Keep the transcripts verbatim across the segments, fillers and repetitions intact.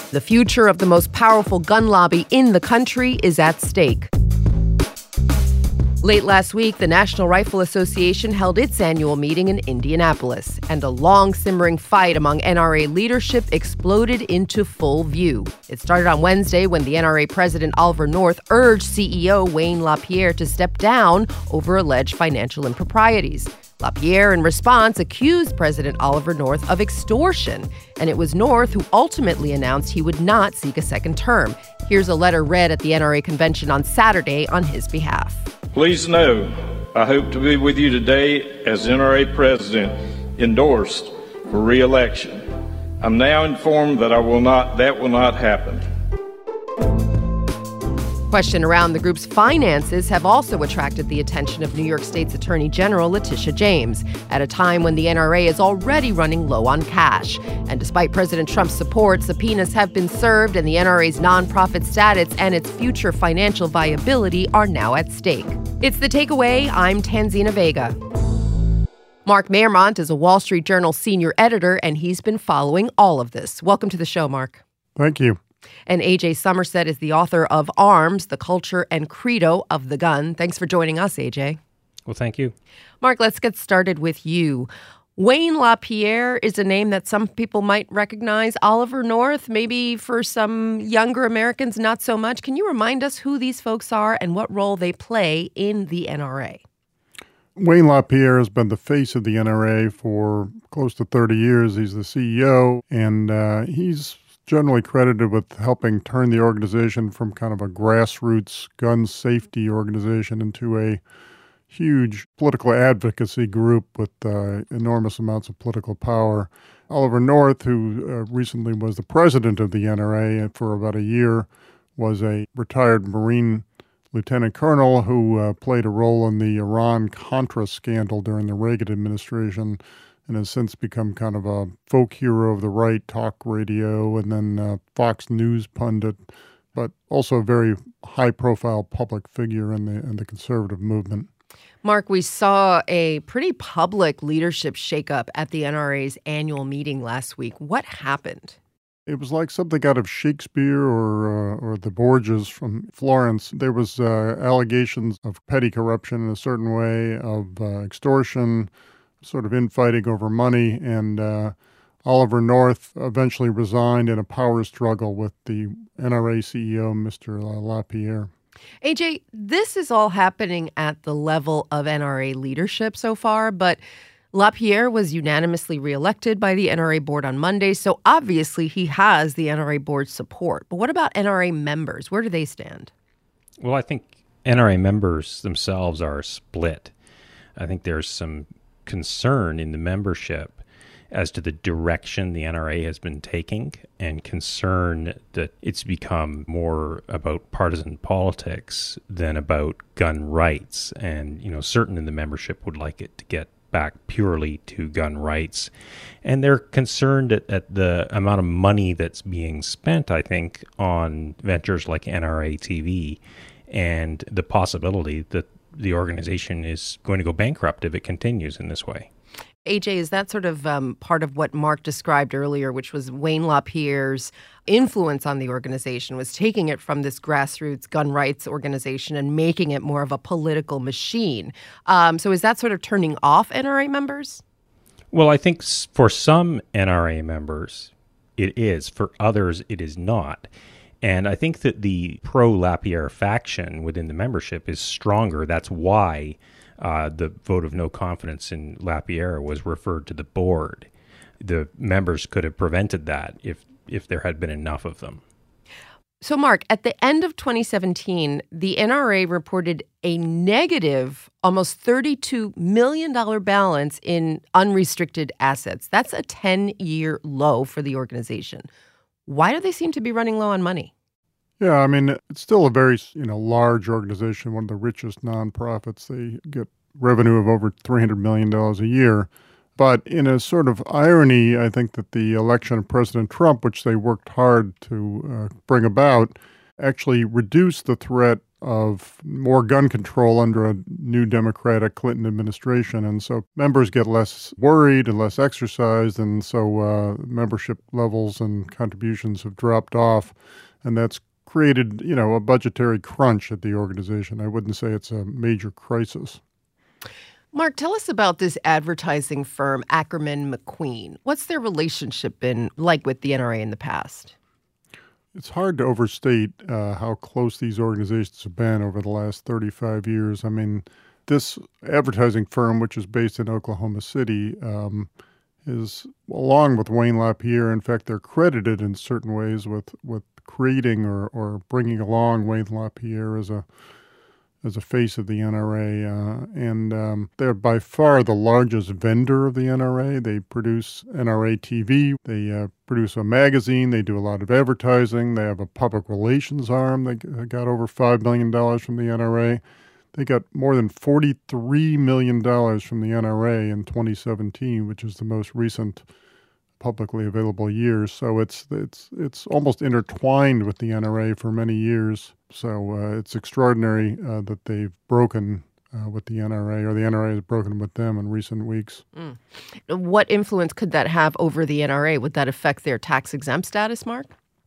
The future of the most powerful gun lobby in the country is at stake. Late last week, the National Rifle Association held its annual meeting in Indianapolis, and a long simmering fight among N R A leadership exploded into full view. It started on Wednesday when the N R A president Oliver North urged C E O Wayne LaPierre to step down over alleged financial improprieties. LaPierre, in response, accused President Oliver North of extortion, and it was North who ultimately announced he would not seek a second term. Here's a letter read at the N R A convention on Saturday on his behalf. Please know, I hope to be with you today as N R A president endorsed for re-election. I'm now informed that I will not, that will not happen. Question around the group's finances have also attracted the attention of New York State's Attorney General Letitia James at a time when the N R A is already running low on cash. And despite President Trump's support, subpoenas have been served, and the N R A's nonprofit status and its future financial viability are now at stake. It's The Takeaway. I'm Tanzina Vega. Mark Maremont is a Wall Street Journal senior editor, and he's been following all of this. Welcome to the show, Mark. Thank you. And A J Somerset is the author of Arms, the Culture and Credo of the Gun. Thanks for joining us, A J. Well, thank you. Mark, let's get started with you. Wayne LaPierre is a name that some people might recognize. Oliver North, maybe for some younger Americans, not so much. Can you remind us who these folks are and what role they play in the N R A? Wayne LaPierre has been the face of the N R A for close to thirty years. He's the C E O, and uh, he's generally credited with helping turn the organization from kind of a grassroots gun safety organization into a huge political advocacy group with uh, enormous amounts of political power. Oliver North, who uh, recently was the president of the N R A for about a year, was a retired Marine lieutenant colonel who uh, played a role in the Iran-Contra scandal during the Reagan administration, and has since become kind of a folk hero of the right, talk radio, and then uh, Fox News pundit, but also a very high-profile public figure in the in the conservative movement. Mark, we saw a pretty public leadership shakeup at the N R A's annual meeting last week. What happened? It was like something out of Shakespeare or uh, or the Borgias from Florence. There was uh, allegations of petty corruption in a certain way, of uh, extortion, sort of infighting over money, and uh, Oliver North eventually resigned in a power struggle with the N R A C E O, Mister LaPierre. A J, this is all happening at the level of N R A leadership so far, but LaPierre was unanimously reelected by the N R A board on Monday, so obviously he has the N R A board's support. But what about N R A members? Where do they stand? Well, I think N R A members themselves are split. I think there's some concern in the membership as to the direction the N R A has been taking, and concern that it's become more about partisan politics than about gun rights. And, you know, certain in the membership would like it to get back purely to gun rights. And they're concerned at, at the amount of money that's being spent, I think, on ventures like N R A T V, and the possibility that the organization is going to go bankrupt if it continues in this way. A J, is that sort of um, part of what Mark described earlier, which was Wayne LaPierre's influence on the organization, was taking it from this grassroots gun rights organization and making it more of a political machine? Um, so is that sort of turning off N R A members? Well, I think for some N R A members, it is. For others, it is not. And I think that the pro-LaPierre faction within the membership is stronger. That's why uh, the vote of no confidence in LaPierre was referred to the board. The members could have prevented that if, if there had been enough of them. So, Mark, at the end of twenty seventeen, the N R A reported a negative, almost thirty-two million dollars balance in unrestricted assets. That's a ten-year low for the organization. Why do they seem to be running low on money? Yeah, I mean, it's still a very, you know, large organization, one of the richest nonprofits. They get revenue of over three hundred million dollars a year. But in a sort of irony, I think that the election of President Trump, which they worked hard to uh, bring about, actually reduced the threat of more gun control under a new Democratic Clinton administration. And so members get less worried and less exercised, and so uh, membership levels and contributions have dropped off. And that's created, you know, a budgetary crunch at the organization. I wouldn't say it's a major crisis. Mark, tell us about this advertising firm, Ackerman McQueen. What's their relationship been like with the N R A in the past? It's hard to overstate uh, how close these organizations have been over the last thirty-five years. I mean, this advertising firm, which is based in Oklahoma City, um, is, along with Wayne LaPierre, in fact, they're credited in certain ways with, with creating or, or bringing along Wayne LaPierre as a as a face of the N R A, uh, and um, they're by far the largest vendor of the N R A. They produce N R A T V, they uh, produce a magazine, they do a lot of advertising, they have a public relations arm. They got over five million dollars from the N R A. They got more than forty-three million dollars from the N R A in twenty seventeen, which is the most recent publicly available years. So it's it's it's almost intertwined with the N R A for many years. So uh, it's extraordinary uh, that they've broken uh, with the N R A, or the N R A has broken with them in recent weeks. Mm. What influence could that have over the N R A? Would that affect their tax-exempt status, Mark?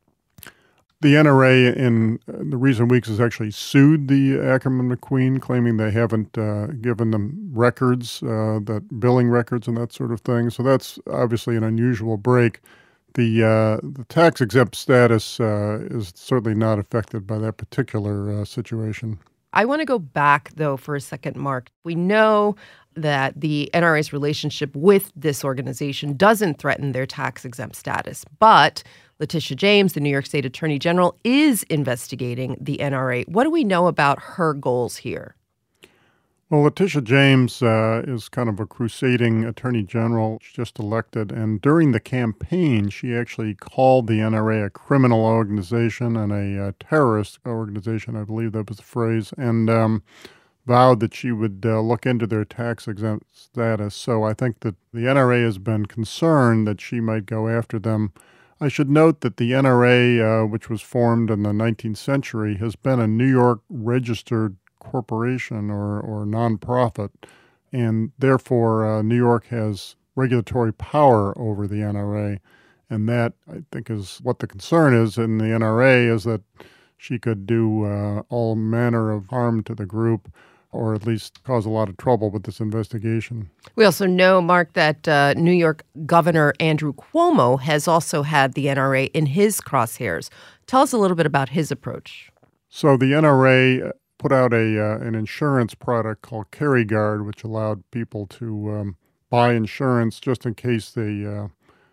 The N R A in the recent weeks has actually sued the Ackerman McQueen, claiming they haven't uh, given them records, uh, that billing records and that sort of thing. So that's obviously an unusual break. The uh, the tax-exempt status uh, is certainly not affected by that particular uh, situation. I want to go back, though, for a second, Mark. We know that the N R A's relationship with this organization doesn't threaten their tax-exempt status, but Letitia James, the New York State Attorney General, is investigating the N R A. What do we know about her goals here? Well, Letitia James uh, is kind of a crusading attorney general. She's just elected, and during the campaign, she actually called the N R A a criminal organization and a uh, terrorist organization, I believe that was the phrase, and um, vowed that she would uh, look into their tax-exempt status. So I think that the N R A has been concerned that she might go after them. I should note that the N R A, uh, which was formed in the nineteenth century, has been a New York registered corporation or, or nonprofit, and therefore uh, New York has regulatory power over the N R A, and that, I think, is what the concern is in the N R A, is that she could do uh, all manner of harm to the group, or at least cause a lot of trouble with this investigation. We also know, Mark, that uh, New York Governor Andrew Cuomo has also had the N R A in his crosshairs. Tell us a little bit about his approach. So the N R A put out a uh, an insurance product called Carry Guard, which allowed people to um, buy insurance just in case they uh,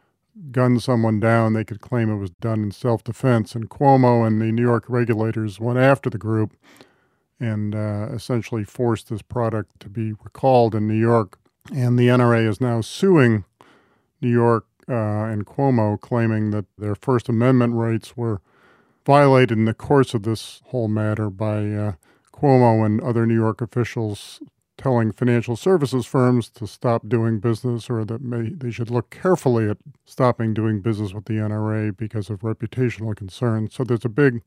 gunned someone down. They could claim it was done in self-defense. And Cuomo and the New York regulators went after the group and uh, essentially forced this product to be recalled in New York. And the N R A is now suing New York uh, and Cuomo, claiming that their First Amendment rights were violated in the course of this whole matter by uh, Cuomo and other New York officials telling financial services firms to stop doing business, or that may, they should look carefully at stopping doing business with the N R A because of reputational concerns. So there's a big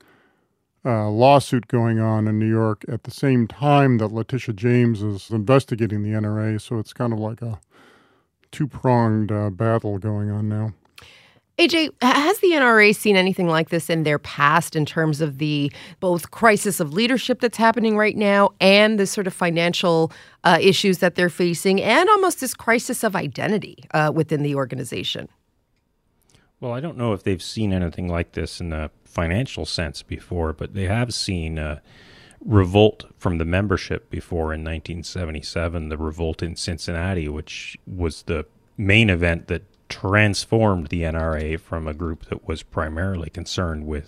uh, lawsuit going on in New York at the same time that Letitia James is investigating the N R A. So it's kind of like a two-pronged uh, battle going on now. A J, has the N R A seen anything like this in their past in terms of the both crisis of leadership that's happening right now and the sort of financial uh, issues that they're facing, and almost this crisis of identity uh, within the organization? Well, I don't know if they've seen anything like this in the financial sense before, but they have seen a revolt from the membership before in nineteen seventy-seven, the revolt in Cincinnati, which was the main event that transformed the N R A from a group that was primarily concerned with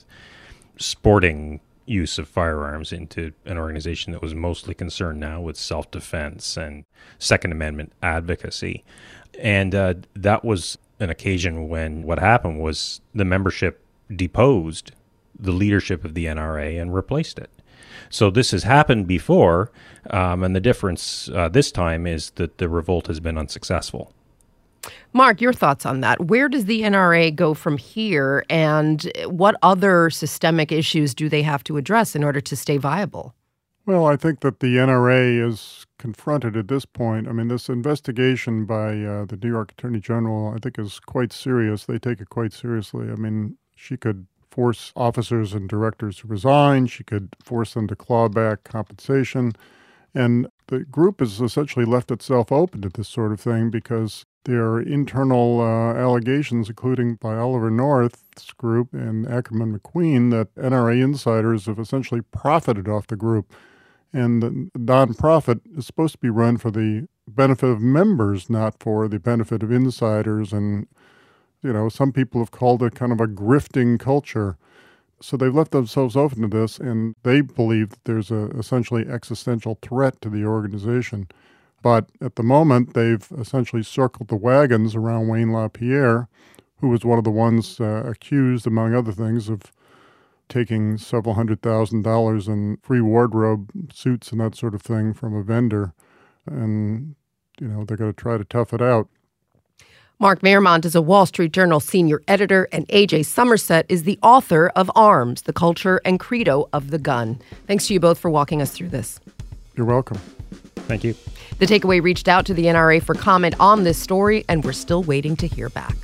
sporting use of firearms into an organization that was mostly concerned now with self-defense and Second Amendment advocacy. And uh, that was an occasion when what happened was the membership deposed the leadership of the N R A and replaced it. So this has happened before, um, and the difference uh, this time is that the revolt has been unsuccessful. Mark, your thoughts on that. Where does the N R A go from here, and what other systemic issues do they have to address in order to stay viable? Well, I think that the N R A is confronted at this point. I mean, this investigation by uh, the New York Attorney General, I think, is quite serious. They take it quite seriously. I mean, she could force officers and directors to resign. She could force them to claw back compensation. And the group has essentially left itself open to this sort of thing because there are internal uh, allegations, including by Oliver North's group and Ackerman McQueen, that N R A insiders have essentially profited off the group. And the nonprofit is supposed to be run for the benefit of members, not for the benefit of insiders. And, you know, some people have called it kind of a grifting culture. So they've left themselves open to this, and they believe that there's a essentially existential threat to the organization. But at the moment, they've essentially circled the wagons around Wayne LaPierre, who was one of the ones uh, accused, among other things, of taking several hundred thousand dollars in free wardrobe suits and that sort of thing from a vendor. And, you know, they're going to try to tough it out. Mark Marymount is a Wall Street Journal senior editor, and A J Somerset is the author of Arms, The Culture and Credo of the Gun. Thanks to you both for walking us through this. You're welcome. Thank you. The Takeaway reached out to the N R A for comment on this story, and we're still waiting to hear back.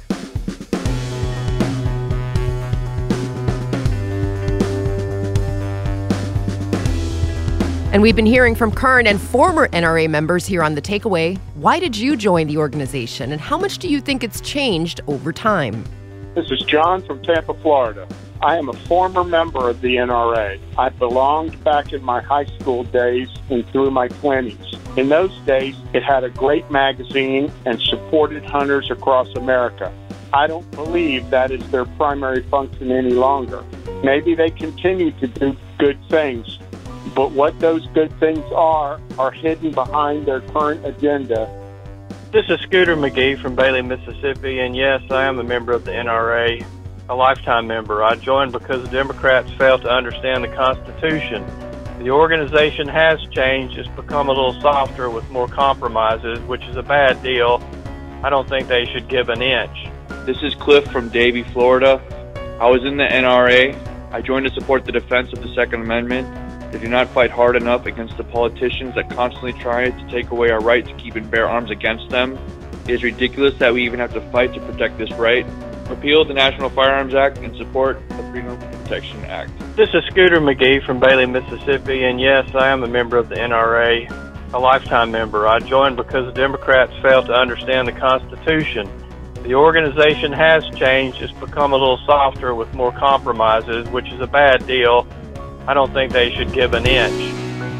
And we've been hearing from current and former N R A members here on The Takeaway. Why did you join the organization, and how much do you think it's changed over time? This is John from Tampa, Florida. I am a former member of the N R A. I belonged back in my high school days and through my twenties. In those days, it had a great magazine and supported hunters across America. I don't believe that is their primary function any longer. Maybe they continue to do good things, but what those good things are, are hidden behind their current agenda. This is Scooter McGee from Bailey, Mississippi, and yes, I am a member of the N R A, a lifetime member. I joined because the Democrats failed to understand the Constitution. The organization has changed. It's become a little softer with more compromises, which is a bad deal. I don't think they should give an inch. This is Cliff from Davie, Florida. I was in the N R A. I joined to support the defense of the Second Amendment. They do not fight hard enough against the politicians that constantly try to take away our right to keep and bear arms against them. It is ridiculous that we even have to fight to protect this right. Repeal the National Firearms Act and support the Freedom Protection Act. This is Scooter McGee from Bailey, Mississippi, and yes, I am a member of the N R A, a lifetime member. I joined because the Democrats failed to understand the Constitution. The organization has changed. It's become a little softer with more compromises, which is a bad deal. I don't think they should give an inch.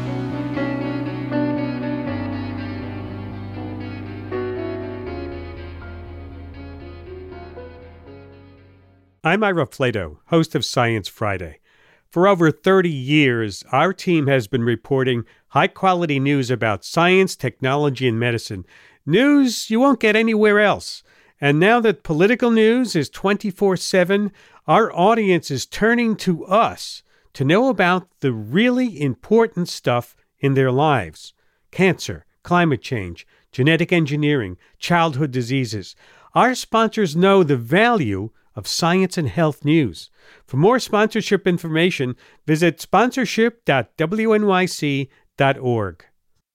I'm Ira Flato, host of Science Friday. For over thirty years, our team has been reporting high-quality news about science, technology, and medicine. News you won't get anywhere else. And now that political news is twenty-four seven, our audience is turning to us to know about the really important stuff in their lives. Cancer, climate change, genetic engineering, childhood diseases. Our sponsors know the value of science and health news. For more sponsorship information, visit sponsorship dot w n y c dot org.